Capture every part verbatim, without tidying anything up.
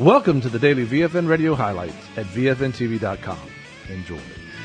Welcome to the daily V F N Radio highlights at V F N T V dot com. Enjoy.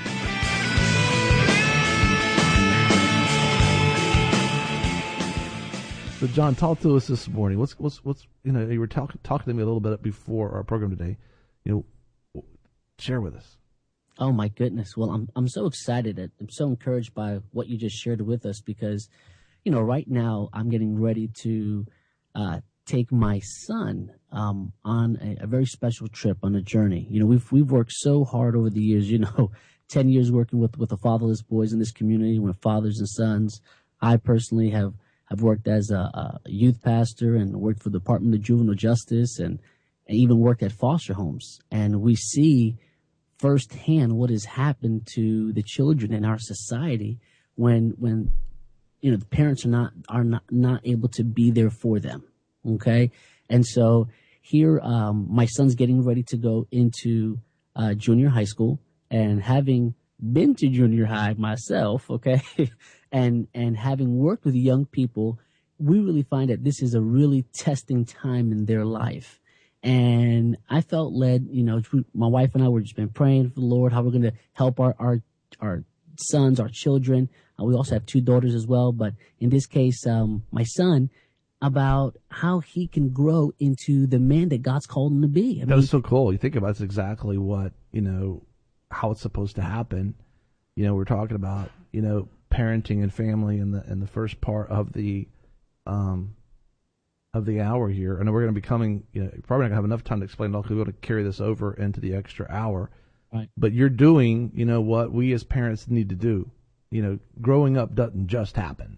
So, John, talk to us this morning. What's what's what's you know you were talking talking to me a little bit before our program today. You know, share with us. Oh my goodness! Well, I'm I'm so excited. I'm so encouraged by what you just shared with us because, you know, right now I'm getting ready to uh, take my son um, on a, a very special trip, on a journey. You know, we've we've worked so hard over the years. You know, ten years working with with the fatherless boys in this community, with fathers and sons. I personally have. I've worked as a, a youth pastor and worked for the Department of Juvenile Justice and, and even worked at foster homes. And we see firsthand what has happened to the children in our society when, when, you know, the parents are not, are not, not able to be there for them. Okay. And so here, um, my son's getting ready to go into, uh, junior high school, and having been to junior high myself, okay, and and having worked with young people, we really find that this is a really testing time in their life. And I felt led, you know, my wife and I were just been praying for the Lord, how we're going to help our, our, our sons, our children. Uh, we also have two daughters as well. But in this case, um, my son, about how he can grow into the man that God's called him to be. I That mean, was so cool. You think about it, it's exactly what, you know, how it's supposed to happen. You know, we're talking about, you know, parenting and family in the in the first part of the um of the hour here. I know we're going to be coming, you know, probably not going to have enough time to explain it all because we're going to carry this over into the extra hour. Right. But you're doing, you know, what we as parents need to do. You know, growing up doesn't just happen.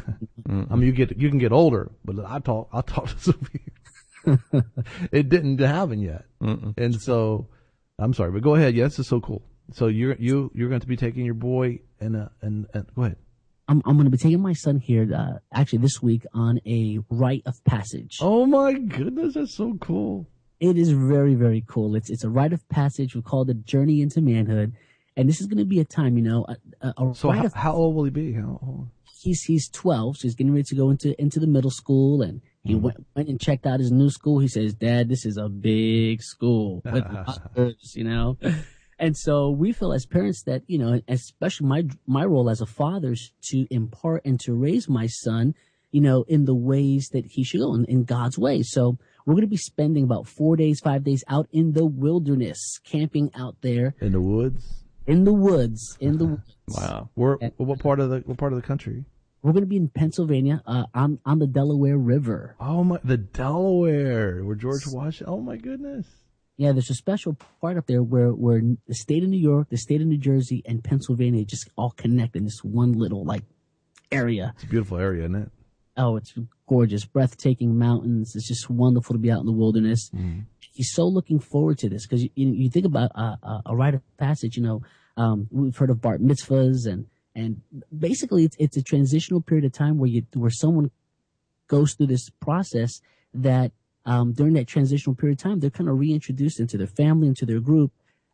I mean, you get you can get older, but I talk I talk to some people. It didn't happen yet, Mm-mm. and so I'm sorry, but go ahead. Yeah, this is so cool. So you're you you're going to be taking your boy and uh, and, and go ahead. I'm I'm going to be taking my son here uh, actually this week on a rite of passage. Oh my goodness, that's so cool. It is very, very cool. It's it's a rite of passage. We call it a journey into manhood, and this is going to be a time, you know, a, a, a so rite how, of, how old will he be? How old? He's he's twelve, so he's getting ready to go into into the middle school, and he mm. went went and checked out his new school. He says, "Dad, this is a big school with others, you know." And so we feel as parents that, you know, especially my my role as a father is to impart and to raise my son, you know, in the ways that he should go, in, in God's ways. So we're going to be spending about four days, five days out in the wilderness, camping out there. In the woods? In the woods. In the woods. Wow. Where, and, what part of the what part of the country? We're going to be in Pennsylvania, uh, on, on the Delaware River. Oh, my, the Delaware, where George Washington, oh, my goodness. Yeah, there's a special part up there where, where the state of New York, the state of New Jersey, and Pennsylvania just all connect in this one little, like, area. It's a beautiful area, isn't it? Oh, it's gorgeous. Breathtaking mountains. It's just wonderful to be out in the wilderness. Mm. He's so looking forward to this because you, you think about uh, a, a rite of passage, you know, um, we've heard of bar mitzvahs, and, and basically it's, it's a transitional period of time where you, where someone goes through this process that, Um, during that transitional period of time, they're kind of reintroduced into their family, into their group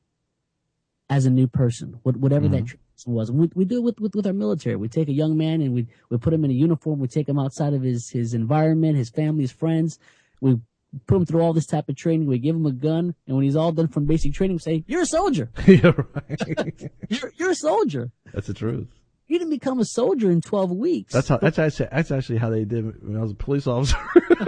as a new person, whatever mm-hmm. that transition was. We, we do it with, with, with our military. We take a young man and we, we put him in a uniform. We take him outside of his, his environment, his family, his friends. We put him through all this type of training. We give him a gun. And when he's all done from basic training, we say, "You're a soldier." Yeah, right. you're, you're a soldier. That's the truth. You didn't become a soldier in twelve weeks. That's how, that's actually, that's actually how they did when I was a police officer.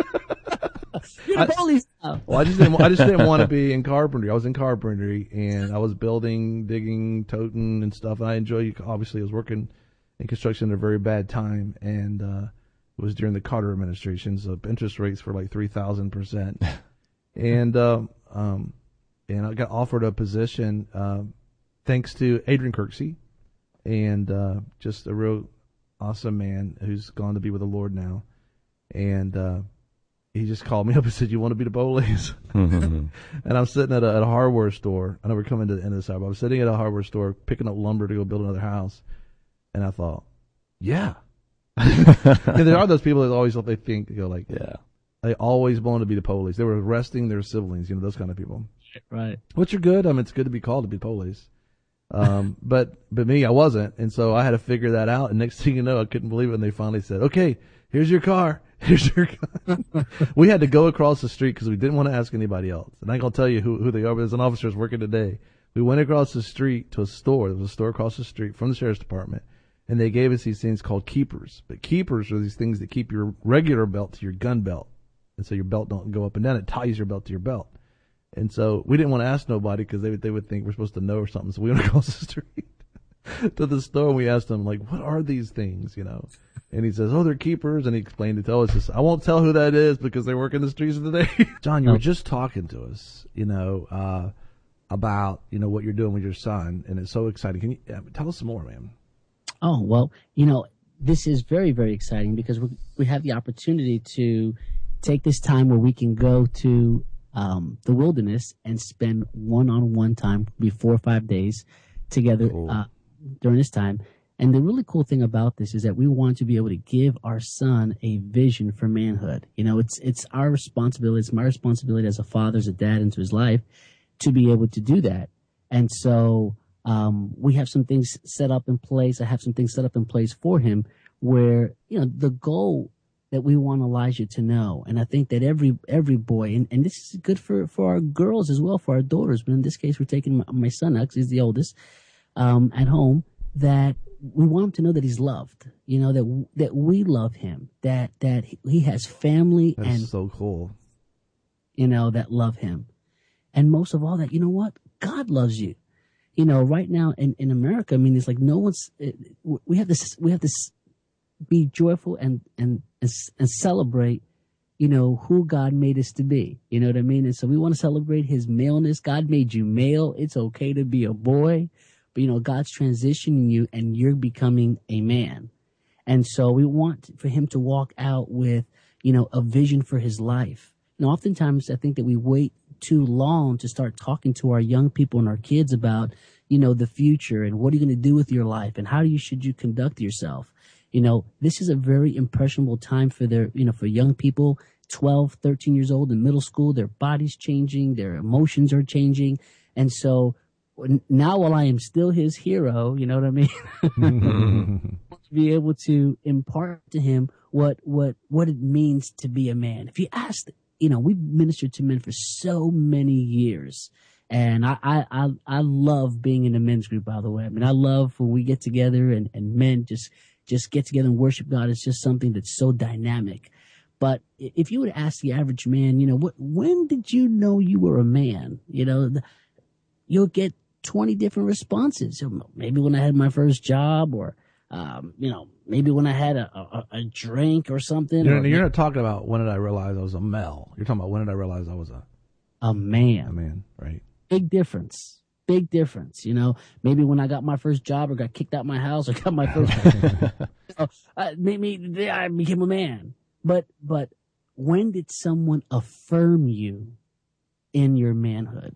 You're the police now. Well, I just didn't. I just didn't want to be in carpentry. I was in carpentry, and I was building, digging, toting, and stuff. And I enjoy. Obviously, I was working in construction at a very bad time, and uh, it was during the Carter administration. So interest rates were like three thousand percent, and um, um, and I got offered a position uh, thanks to Adrian Kirksey, and uh, just a real awesome man who's gone to be with the Lord now, and. Uh, He just called me up and said, "You want to be the police?" And I'm sitting at a, at a hardware store. I know we're coming to the end of this hour, but I was sitting at a hardware store picking up lumber to go build another house. And I thought, yeah. And there are those people that always they think, you know, like, yeah, they always wanted to be the police. They were arresting their siblings, you know, those kind of people. Right. Which are good. I mean, it's good to be called to be police. Um, but, but me, I wasn't. And so I had to figure that out. And next thing you know, I couldn't believe it when they finally said, "Okay, here's your car. Here's your gun. We had to go across the street because we didn't want to ask anybody else. And I ain't going to tell you who, who they are, but there's an officer working today. We went across the street to a store. There was a store across the street from the sheriff's department. And they gave us these things called keepers. But keepers are these things that keep your regular belt to your gun belt. And so your belt don't go up and down. It ties your belt to your belt. And so we didn't want to ask nobody because they would, they would think we're supposed to know or something. So we went across the street to the store and we asked him, like, what are these things, you know? And he says, oh, they're keepers. And he explained it to us. I won't tell who that is because they work in the streets of the day. John, you were just talking to us, you know, uh, about, you know, what you're doing with your son. And it's so exciting. Can you uh, tell us some more, man? Oh, well, you know, this is very, very exciting because we we have the opportunity to take this time where we can go to um, the wilderness and spend one-on-one time, be four or five days together cool. uh, during this time. And the really cool thing about this is that we want to be able to give our son a vision for manhood. You know, it's it's our responsibility, it's my responsibility as a father, as a dad into his life to be able to do that. And so Um, we have some things set up in place. I have some things set up in place for him where, you know, the goal that we want Elijah to know. And I think that every, every boy, and, and this is good for, for our girls as well, for our daughters. But in this case, we're taking my, my son, actually, he's the oldest, um, at home, that we want him to know that he's loved, you know, that, that we love him, that, that he has family That's and so cool, you know, that love him. And most of all that, you know what? God loves you. You know, right now in, in America, I mean, it's like no one's, we have this, we have this be joyful and, and, and celebrate, you know, who God made us to be. You know what I mean? And so we want to celebrate his maleness. God made you male. It's okay to be a boy, but you know, God's transitioning you and you're becoming a man. And so we want for him to walk out with, you know, a vision for his life. And oftentimes I think that we wait too long to start talking to our young people and our kids about, you know, the future and what are you going to do with your life and how you should you conduct yourself. You know, this is a very impressionable time for their, you know, for young people, twelve, thirteen years old in middle school, their body's changing, their emotions are changing. And so now while I am still his hero, you know what I mean? To be able to impart to him what, what, what it means to be a man. If you ask, you know, we've ministered to men for so many years. And I, I, I, I love being in a men's group, by the way. I mean, I love when we get together and, and men just, just get together and worship God. It's just something that's so dynamic. But if you would ask the average man, you know, what, when did you know you were a man? You know, the, you'll get twenty different responses. Maybe when I had my first job or, um, you know, maybe when I had a, a, a drink or something. You're, or, you're not talking about when did I realize I was a male. You're talking about when did I realize I was a a man. A man, right? Big difference. Big difference. You know, maybe when I got my first job or got kicked out my house or got my first, uh, maybe I became a man. But but when did someone affirm you in your manhood?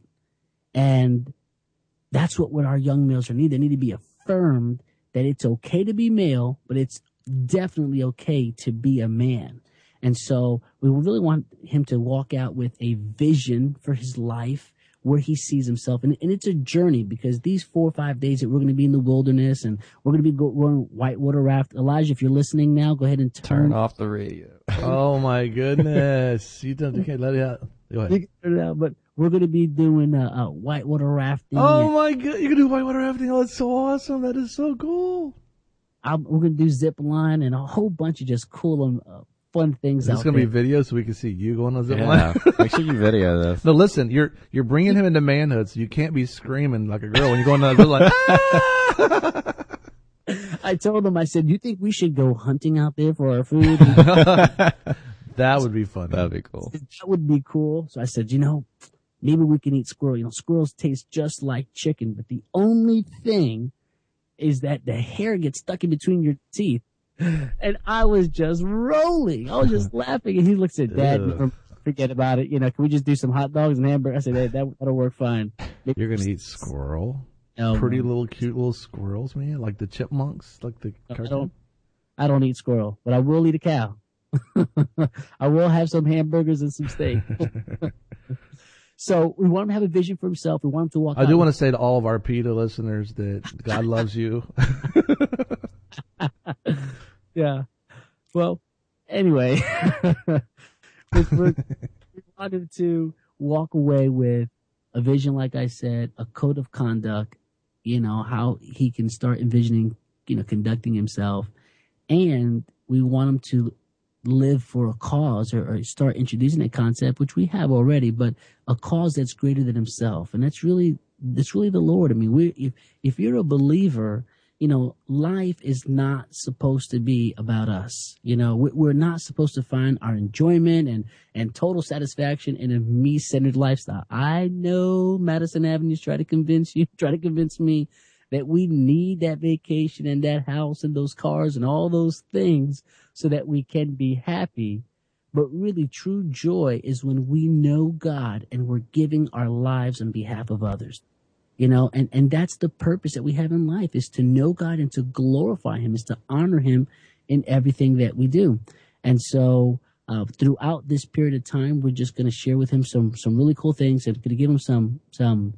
And that's what, what our young males are need. They need to be affirmed that it's okay to be male, but it's definitely okay to be a man. And so we really want him to walk out with a vision for his life where he sees himself. And, and it's a journey because these four or five days that we're going to be in the wilderness and we're going to be going whitewater raft. Elijah, if you're listening now, go ahead and turn, turn off the radio. Oh my goodness. You don't, okay, let it out. Go ahead. You can turn it out, but we're going to be doing a, a whitewater rafting. Oh my god, you can do whitewater rafting. Oh, that's so awesome. That is so cool. I'm, we're going to do zip line and a whole bunch of just cool and uh, fun things out there. Is this going to be video so we can see you going on zip yeah. line? Make sure you video this. No, listen, you're you're bringing him into manhood, so you can't be screaming like a girl when you're going on zip line. Ah! I told him, I said, you think we should go hunting out there for our food? That would be fun. That'd be cool. That would be cool. So I said, you know, maybe we can eat squirrel. You know, squirrels taste just like chicken, but the only thing is that the hair gets stuck in between your teeth. And I was just rolling. I was just laughing. And he looks at Dad, forget about it. You know, can we just do some hot dogs and hamburgers? I said, hey, that, that'll work fine. Maybe you're going to eat squirrel? No, Pretty man. little, cute little squirrels, man. Like the chipmunks, like the No, cartoon. I don't, I don't eat squirrel, but I will eat a cow. I will have some hamburgers and some steak. So we want him to have a vision for himself. We want him to walk I out do with- want to say to all of our PETA listeners that God loves you. Yeah. Well, anyway, we wanted to walk away with a vision, like I said, a code of conduct, you know, how he can start envisioning, you know, conducting himself. And we want him to live for a cause, or, or start introducing a concept, which we have already, but a cause that's greater than himself. And that's really, that's really the Lord. I mean, we, if, if you're a believer, you know, life is not supposed to be about us. You know, we're not supposed to find our enjoyment and, and total satisfaction in a me-centered lifestyle. I know Madison Avenue's try to convince you, try to convince me that we need that vacation and that house and those cars and all those things so that we can be happy. But really, true joy is when we know God and we're giving our lives on behalf of others. You know, and, and that's the purpose that we have in life, is to know God and to glorify him, is to honor him in everything that we do. And so uh, throughout this period of time, we're just going to share with him some some really cool things, and going to give him some some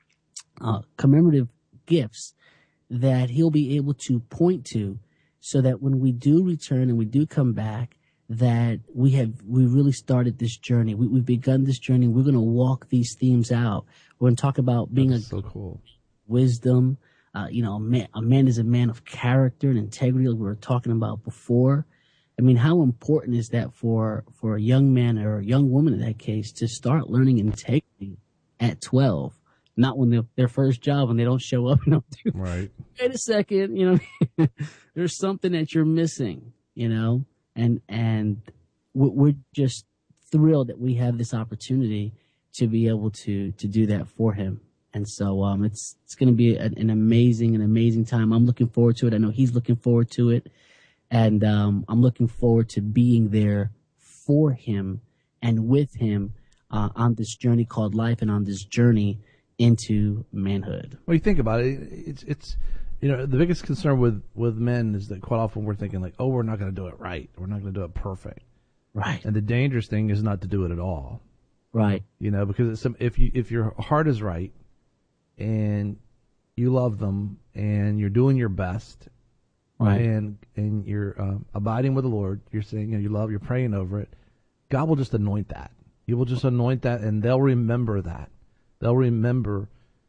uh, commemorative gifts that he'll be able to point to, so that when we do return and we do come back, that we have we really started this journey. We, we've begun this journey. We're going to walk these themes out. We're going to talk about being That's a so cool. wisdom. Uh, you know, a man, a man is a man of character and integrity, like we were talking about before. I mean, how important is that for for a young man or a young woman in that case to start learning integrity at twelve? Not when they're their first job, when they don't show up and don't do. Right. Wait a second, you know, there's something that you're missing, you know, and and we're just thrilled that we have this opportunity to be able to to do that for him. And so um, it's it's going to be an, an amazing, an amazing time. I'm looking forward to it. I know he's looking forward to it, and um, I'm looking forward to being there for him and with him uh, on this journey called life, and on this journey into manhood. Well, you think about it, it's it's you know, the biggest concern with with men is that quite often we're thinking like, oh, we're not going to do it right, we're not going to do it perfect, right? And the dangerous thing is not to do it at all, right? You know, because it's some, if you if your heart is right and you love them and you're doing your best, right, and and you're um, abiding with the Lord, you're saying, you know, you love, you're praying over it, God will just anoint that. He will just anoint that, and they'll remember that. They'll remember,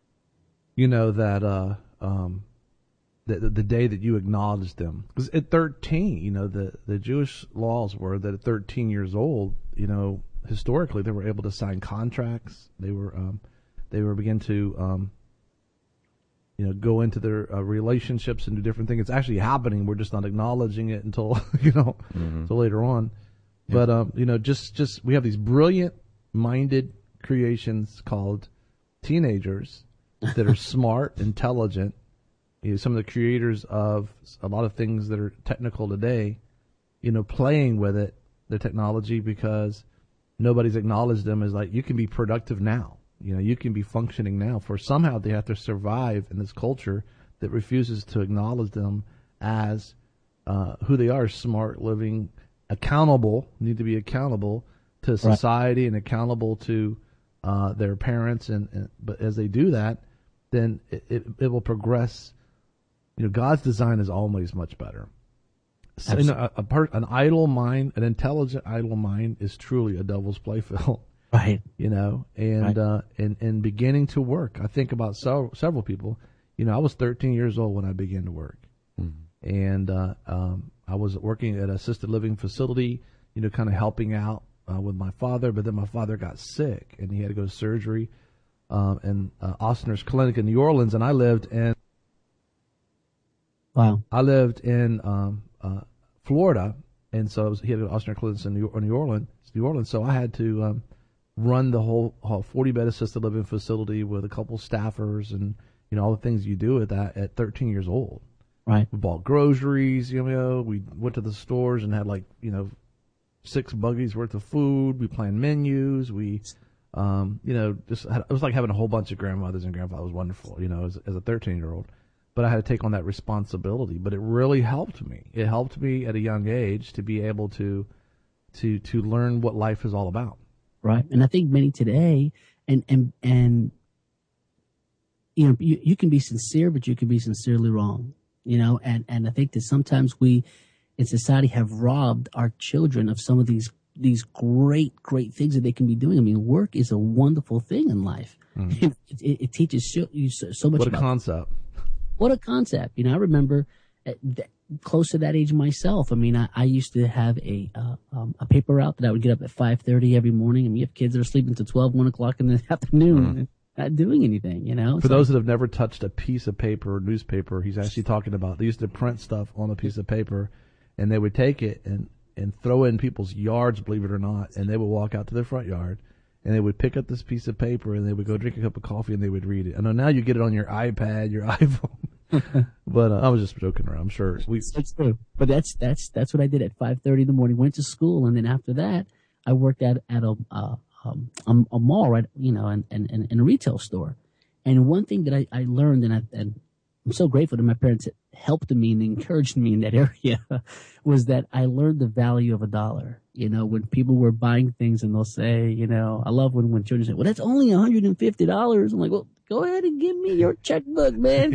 you know, that uh, um, the, the day that you acknowledged them. Because at thirteen, you know, the, the Jewish laws were that at thirteen years old, you know, historically they were able to sign contracts. They were um, they were begin to um, you know, go into their uh, relationships and do different things. It's actually happening. We're just not acknowledging it until you know mm-hmm. until later on. Yeah. But um, you know, just just we have these brilliant minded creations called teenagers that are smart, intelligent. You know, some of the creators of a lot of things that are technical today, you know, playing with it, the technology, because nobody's acknowledged them as like, you can be productive now. You know, you can be functioning now. For somehow they have to survive in this culture that refuses to acknowledge them as uh, who they are, smart, living, accountable, need to be accountable to society, right, and accountable to uh, their parents. And, and but as they do that, then it, it, it will progress. You know, God's design is always much better. So, you know, a, a part, an idle mind, an intelligent idle mind, is truly a devil's playfield. Right. You know, and right. uh, and and beginning to work. I think about several, several people. You know, I was thirteen years old when I began to work, mm-hmm. and uh, um, I was working at an assisted living facility. You know, kind of helping out uh, with my father. But then my father got sick, and he had to go to surgery. Um, and uh, Ostner's Clinic in New Orleans, and I lived in. Wow. I lived in um, uh, Florida, and so was, he had an Ostner Clinic in New, New Orleans. New Orleans, so I had to um, run the whole forty-bed assisted living facility with a couple staffers, and you know all the things you do at that at thirteen years old. Right. We bought groceries. You know, we went to the stores and had like you know six buggies worth of food. We planned menus. We Um, you know, just had, it was like having a whole bunch of grandmothers and grandfathers. It was wonderful, you know, as, as a thirteen-year-old. But I had to take on that responsibility. But it really helped me. It helped me at a young age to be able to to to learn what life is all about. Right. And I think many today, and and and you know, you, you can be sincere, but you can be sincerely wrong. You know, and and I think that sometimes we in society have robbed our children of some of these these great, great things that they can be doing. I mean, work is a wonderful thing in life. Mm. It, it, it teaches so, you so, so much. What a about concept. What a concept. You know, I remember at th- close to that age myself. I mean, I, I used to have a uh, um, a paper route that I would get up at five thirty every morning. I mean, you have kids that are sleeping until twelve, one o'clock in the afternoon, mm. not doing anything, you know? For those like, that have never touched a piece of paper or newspaper, he's actually talking about, they used to print stuff on a piece of paper, and they would take it and and throw it in people's yards, believe it or not, and they would walk out to their front yard, and they would pick up this piece of paper, and they would go drink a cup of coffee, and they would read it. I know now you get it on your iPad, your iPhone, but uh, I was just joking around. I'm sure. We, that's true. But that's that's that's what I did at five thirty in the morning. Went to school, and then after that, I worked at at a uh, um, a, a mall, right? You know, and and, and, and a retail store. And one thing that I, I learned, and I and I'm so grateful to my parents that helped me and encouraged me in that area, was that I learned the value of a dollar. You know, when people were buying things and they'll say, you know, I love when, when children say, well, that's only one hundred fifty dollars. I'm like, well, go ahead and give me your checkbook, man.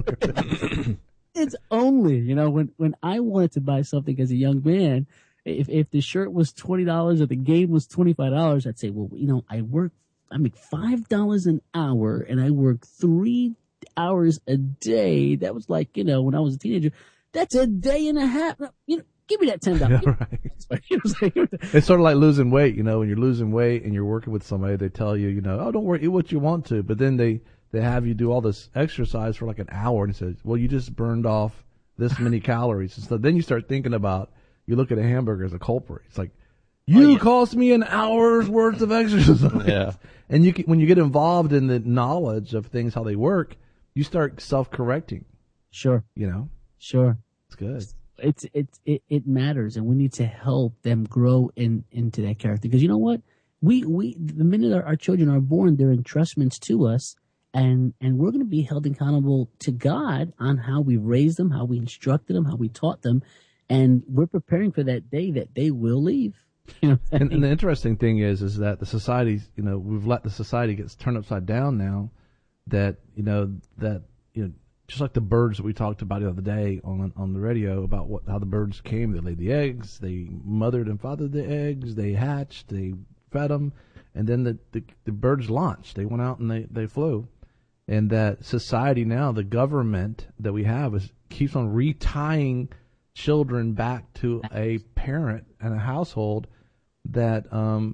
It's only, you know, when, when I wanted to buy something as a young man, if, if the shirt was twenty dollars or the game was twenty-five dollars, I'd say, well, you know, I work, I make five dollars an hour and I work three hours a day. That was like, you know, when I was a teenager, that's a day and a half. You know, give me that ten dollars. Yeah, right. It's sort of like losing weight, you know, when you're losing weight and you're working with somebody, they tell you, you know, oh, don't worry, eat what you want to. But then they, they have you do all this exercise for like an hour and it says, well, you just burned off this many calories. And so then you start thinking about, you look at a hamburger as a culprit. It's like, you oh, yeah. cost me an hour's worth of exercise. Yeah. And you can, when you get involved in the knowledge of things, how they work, you start self-correcting. Sure. You know? Sure. It's good. It's, it's, it, it matters, and we need to help them grow in, into that character. Because you know what? We, we, the minute our, our children are born, they're entrustments to us, and, and we're going to be held accountable to God on how we raised them, how we instructed them, how we taught them, and we're preparing for that day that they will leave. You know and, and the interesting thing is, is that the society, you know, we've let the society get turned upside down now. That you know that you know just like the birds that we talked about the other day on on the radio about what how the birds came, they laid the eggs, they mothered and fathered the eggs, they hatched, they fed them, and then the the, the birds launched. They went out and they, they flew, and that society now, the government that we have is keeps on retying children back to a parent and a household that um.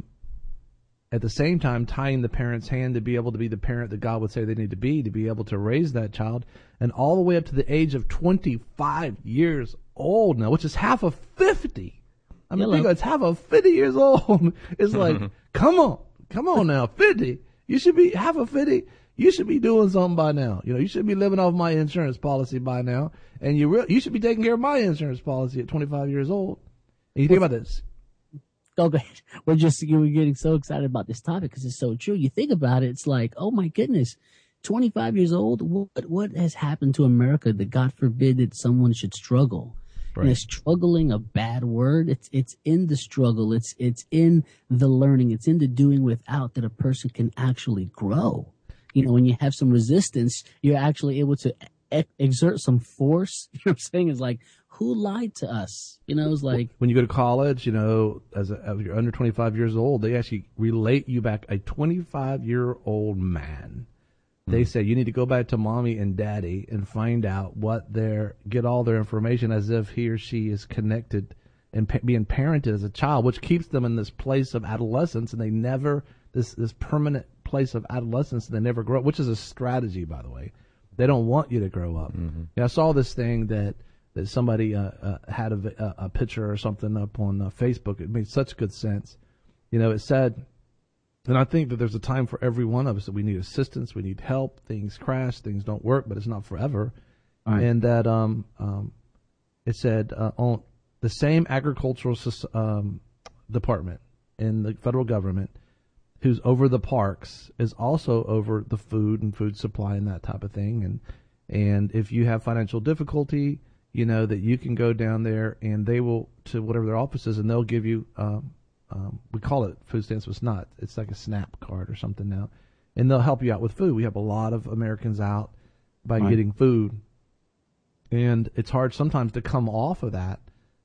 at the same time tying the parent's hand to be able to be the parent that God would say they need to be, to be able to raise that child, and all the way up to the age of twenty-five years old now, which is half of fifty. I mean, think it's half of fifty years old. It's like, come on, come on now, fifty. You should be half of fifty. You should be doing something by now. You know, you should be living off my insurance policy by now, and you re- you should be taking care of my insurance policy at twenty-five years old. And you think about this. Oh, go ahead. We're just we're getting so excited about this topic because it's so true. You think about it, it's like, oh my goodness, twenty-five years old. What what has happened to America that God forbid that someone should struggle? Right. And is struggling a bad word? It's it's in the struggle. It's it's in the learning. It's in the doing without that a person can actually grow. You know, when you have some resistance, you're actually able to e- exert some force. You know what I'm saying? It's like, who lied to us? You know, it's like when you go to college, you know, as, a, as you're under twenty-five years old, they actually relate you back a twenty-five year old man. Mm-hmm. They say you need to go back to mommy and daddy and find out what their, get all their information as if he or she is connected and pa- being parented as a child, which keeps them in this place of adolescence, and they never, this, this permanent place of adolescence, and they never grow up, which is a strategy, by the way. They don't want you to grow up. Mm-hmm. You know, I saw this thing that, that somebody uh, uh, had a, a picture or something up on uh, Facebook. It made such good sense. You know, it said, and I think that there's a time for every one of us that we need assistance, we need help, things crash, things don't work, but it's not forever. Right. And that um, um, it said uh, on the same agricultural um, department in the federal government who's over the parks is also over the food and food supply and that type of thing. And and if you have financial difficulty, you know, that you can go down there and they will, to whatever their office is, and they'll give you, um, um, we call it food stamps, but it's not. It's like a SNAP card or something now. And they'll help you out with food. We have a lot of Americans out by right. getting food. And it's hard sometimes to come off of that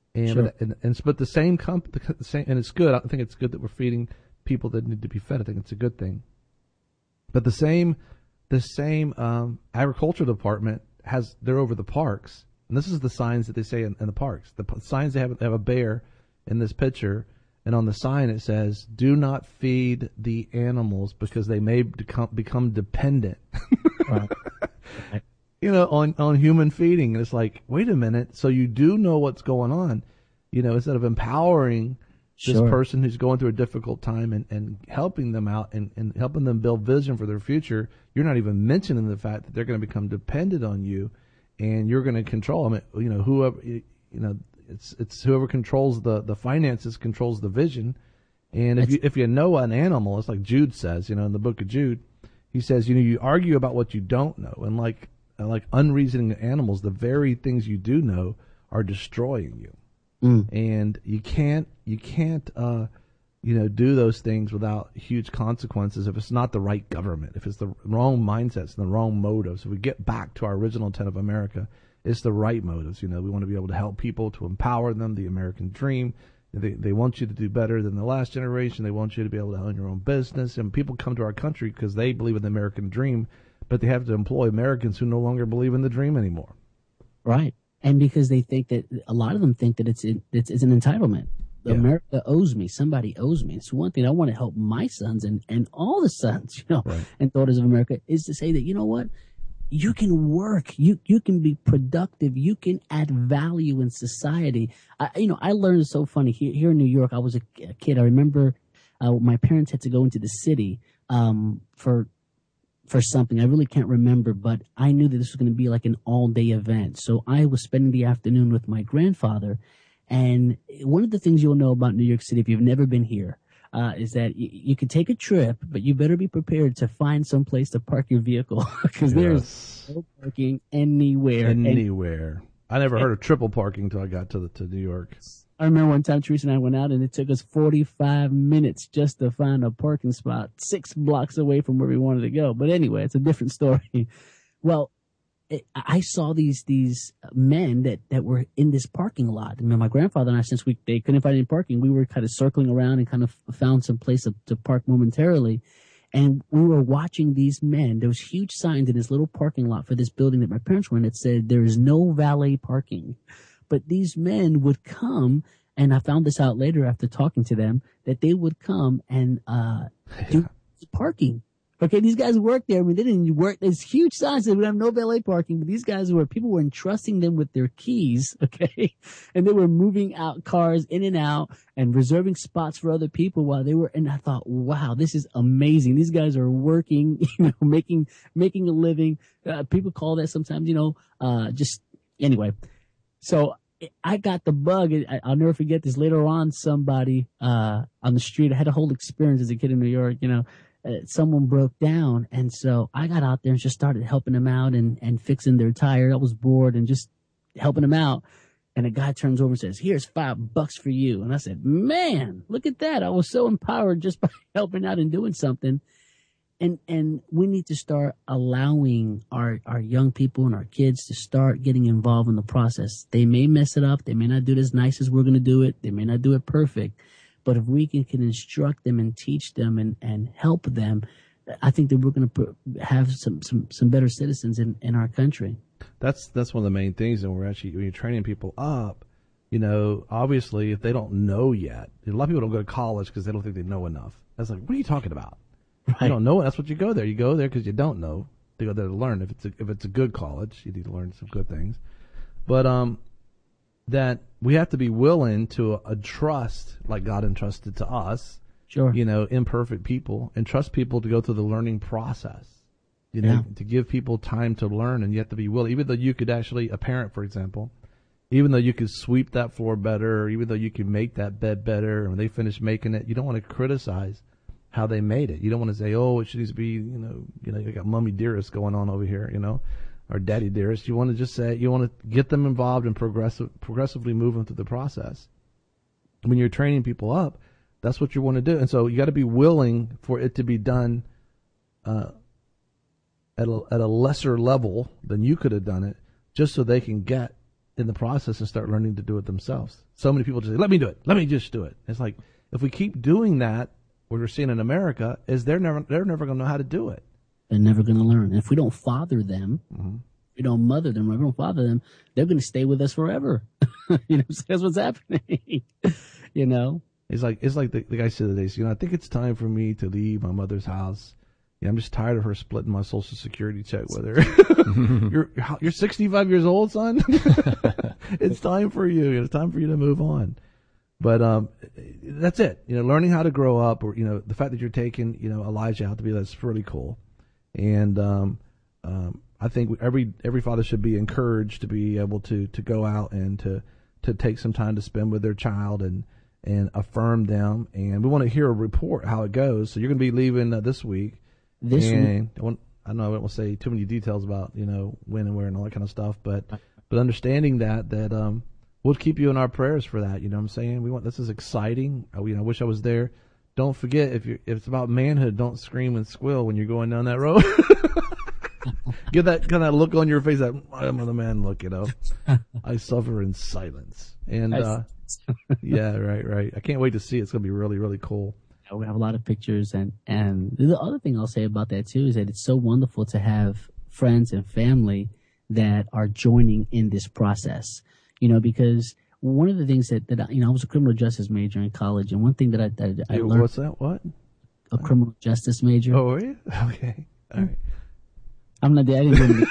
And, Sure. and, and but the same comp, the, the same, and it's good. I think it's good that we're feeding people that need to be fed. I think it's a good thing. But the same, the same um, agriculture department has they're over the parks, and this is the signs that they say in, in the parks. The p- signs they have they have a bear in this picture, and on the sign it says, "Do not feed the animals because they may become become dependent." Right. You know, on, on human feeding. And it's like, wait a minute. So you do know what's going on, you know, instead of empowering this Sure. person who's going through a difficult time and, and helping them out and, and helping them build vision for their future. You're not even mentioning the fact that they're going to become dependent on you and you're going to control them. You know, whoever, you know, it's, it's whoever controls the, the finances controls the vision. And if It's, you, if you know an animal, it's like Jude says, you know, in the book of Jude, he says, you know, you argue about what you don't know. And like, like unreasoning animals, the very things you do know are destroying you. mm, And you can't, you can't, uh, you know, do those things without huge consequences if it's not the right government, if it's the wrong mindsets and the wrong motives. If we get back to our original intent of America, it's the right motives. You know, we want to be able to help people, to empower them, the American dream. They, they want you to do better than the last generation. They want you to be able to own your own business. And people come to our country because they believe in the American dream, but they have to employ Americans who no longer believe in the dream anymore. right. And because they think that a lot of them think that it's it's, it's an entitlement. Yeah. America owes me. Somebody owes me. It's one thing I want to help my sons and, and all the sons, you know, Right. and daughters of America is to say that, you know what? You can work. You you can be productive. You can add value in society. I, you know, I learned so funny here, here in New York. I was a, a kid. I remember uh, my parents had to go into the city um, for for something. I really can't remember, but I knew that this was going to be like an all day event. So I was spending the afternoon with my grandfather. And one of the things you'll know about New York City, if you've never been here, uh, is that y- you can take a trip, but you better be prepared to find some place to park your vehicle because there's Yes. no parking anywhere. And Anywhere. I never heard of triple parking until I got to the, to New York. I remember one time Teresa and I went out and it took us forty-five minutes just to find a parking spot six blocks away from where we wanted to go. But anyway, it's a different story. Well, it, I saw these these men that, that were in this parking lot. I mean, my grandfather and I, since we they couldn't find any parking, we were kind of circling around and kind of found some place to, to park momentarily. And we were watching these men. There was huge signs in this little parking lot for this building that my parents were in that said there is no valet parking. But these men would come, and I found this out later after talking to them, that they would come and uh, do parking. Okay, these guys work there. I mean, they didn't work. There's huge signs that we have no valet parking, but these guys were, people were entrusting them with their keys, okay? And they were moving out cars in and out and reserving spots for other people while they were, and I thought, wow, this is amazing. These guys are working, you know, making, making a living. Uh, people call that sometimes, you know, uh, just, anyway. So I got the bug. I, I'll never forget this. Later on, somebody uh, on the street, I had a whole experience as a kid in New York, you know, uh, someone broke down. And so I got out there and just started helping them out and, and fixing their tire. I was bored and just helping them out. And a guy turns over and says, here's five bucks for you. And I said, man, look at that. I was so empowered just by helping out and doing something. And and we need to start allowing our, our young people and our kids to start getting involved in the process. They may mess it up. They may not do it as nice as we're going to do it. They may not do it perfect. But if we can, can instruct them and teach them and, and help them, I think that we're going to have some, some, some better citizens in, in our country. That's that's one of the main things, and we're actually when you're training people up. You know, obviously, if they don't know yet, a lot of people don't go to college because they don't think they know enough. That's like, what are you talking about? Right. You don't know. That's what you go there. You go there because you don't know. You go there to learn. If it's a, if it's a good college, you need to learn some good things. But um, that we have to be willing to uh, trust, like God entrusted to us. Sure. You know, imperfect people, and trust people to go through the learning process. You know, Yeah. to give people time to learn, and you have to be willing. Even though you could actually, a parent, for example, even though you could sweep that floor better, or even though you could make that bed better, and when they finish making it, you don't want to criticize how they made it. You don't want to say, oh, it should be, you know, you know, you got Mommy Dearest going on over here, you know, or Daddy Dearest. You want to just say, you want to get them involved and progressive, progressively move them through the process. When you're training people up, that's what you want to do. And so you got to be willing for it to be done uh, at a, at a lesser level than you could have done it, just so they can get in the process and start learning to do it themselves. So many people just say, let me do it. Let me just do it. It's like, if we keep doing that, what we're seeing in America is they're never, they're never going to know how to do it. They're never going to learn. And if we don't father them, Mm-hmm. we don't mother them, if we don't father them, they're going to stay with us forever. You know, so that's what's happening. You know? It's like, it's like the, the guy said today, you know, I think it's time for me to leave my mother's house. Yeah, I'm just tired of her splitting my Social Security check with her. you're you're sixty-five years old, son. It's time for you. It's time for you to move on. But um, that's it. You know, learning how to grow up, or you know, the fact that you're taking you know Elijah out to be, that's really cool. And um, um, I think every every father should be encouraged to be able to to go out and to to take some time to spend with their child and and affirm them. And we want to hear a report how it goes. So you're going to be leaving uh, this week. This and week. I, want, I know I don't want to say too many details about, you know, when and where and all that kind of stuff, but but understanding that, that um, we'll keep you in our prayers for that, you know what I'm saying? We want, this is exciting. I, you know, I wish I was there. Don't forget, if, you if it's about manhood, don't scream and squeal when you're going down that road. Get that kind of look on your face, that I'm the man look, you know. I suffer in silence. And, uh, yeah, right, right. I can't wait to see it. It's going to be really, really cool. We have a lot of pictures, and, and the other thing I'll say about that too is that it's so wonderful to have friends and family that are joining in this process, you know, because one of the things that, that I, you know, I was a criminal justice major in college, and one thing that I, that I Hey, learned. What's that? What? A criminal justice major. Oh, are you? Okay. All right. I'm not, I didn't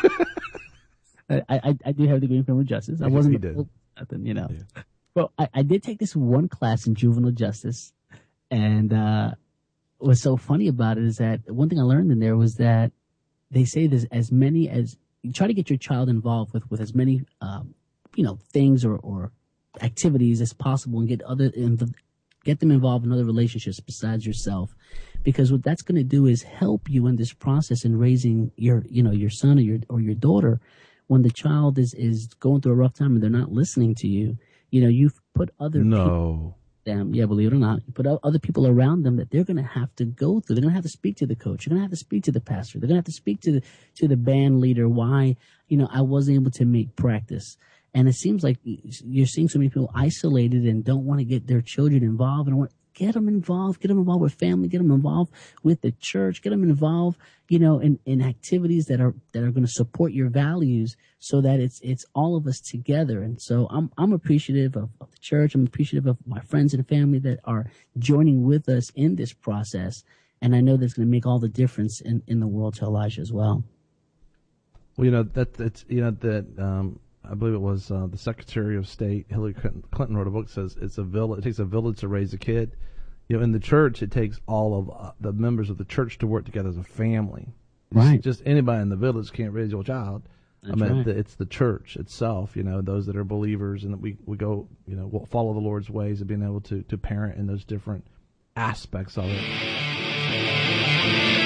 I, I, I do have a degree in criminal justice. I wasn't, you did. nothing, you know, Yeah. Well, I, I did take this one class in juvenile justice. And uh, what's so funny about it is that one thing I learned in there was that they say there's as many as you try to get your child involved with, with as many, um, you know, things or, or activities as possible, and get other get them involved in other relationships besides yourself, because what that's going to do is help you in this process in raising your, you know, your son or your or your daughter. When the child is is going through a rough time and they're not listening to you, you know, you've put other no. people. Them, yeah, believe it or not, you put other people around them that they're going to have to go through. They're going to have to speak to the coach. They're going to have to speak to the pastor. They're going to have to speak to the to the band leader. Why, you know, I wasn't able to make practice. And it seems like you're seeing so many people isolated and don't want to get their children involved. And I want get them involved, get them involved with family, get them involved with the church, get them involved, you know, in, in activities that are that are going to support your values, so that it's it's all of us together. And so I'm I'm appreciative of, of the church. I'm appreciative of my friends and family that are joining with us in this process. And I know that's going to make all the difference in, in the world to Elijah as well. Well, you know, that that's you know that um, I believe it was uh, the Secretary of State Hillary Clinton wrote a book that says it's a village. It takes a village to raise a kid. You know, in the church, it takes all of uh, the members of the church to work together as a family. Right. Just anybody in the village can't raise your child. That's I mean, right. the, it's the church itself. You know, those that are believers, and that we, we go, you know, we'll follow the Lord's ways of being able to to parent in those different aspects of it.